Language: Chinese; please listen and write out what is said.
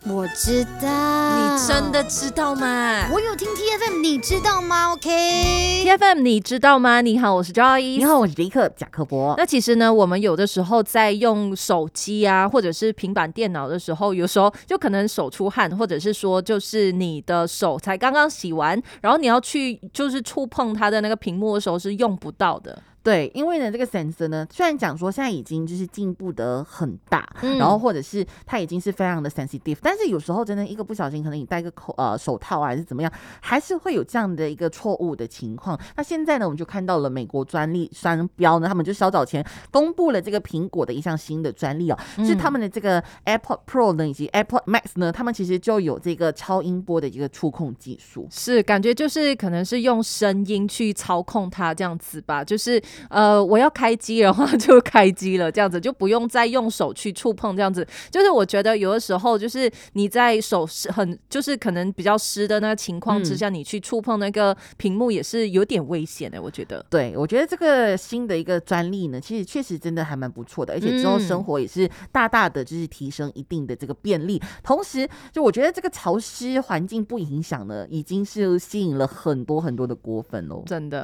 我知道， 你真的知道吗？ 我有听 TFM， 你知道吗 ？OK， TFM 你知道吗？你好，我是 Joyce。 你好，我是杰克贾克伯。 那其实呢，我们有的时候在用手机啊，或者是平板电脑的时候，有时候就可能手出汗，或者是说就是你的手才刚刚洗完，然后你要去就是触碰它的那个屏幕的时候是用不到的。 对，因为呢，这个 sensor 呢，虽然讲说现在已经就是进步得很大，然后或者是它已经是非常的 sensitive， 但是有时候真的一个不小心，可能你戴个手套啊，还是怎么样，还是会有这样的一个错误的情况。那现在呢，我们就看到了美国专利商标呢，他们就稍早前公布了这个苹果的一项新的专利哦，是他们的这个 AirPod Pro 呢以及 AirPod Max 呢，他们其实就有这个超音波的一个触控技术， 是感觉就是可能是用声音去操控它这样子吧，就是我要开机的话就开机了，这样子就不用再用手去触碰，这样子就是我觉得有的时候就是你在手很就是可能比较湿的那个情况之下，你去触碰那个屏幕也是有点危险的，我觉得。 对，我觉得这个新的一个专利呢，其实确实真的还蛮不错的，而且之后生活也是大大的就是提升一定的这个便利，同时就我觉得这个潮湿环境不影响呢，已经是吸引了很多很多的果粉喽， 真的。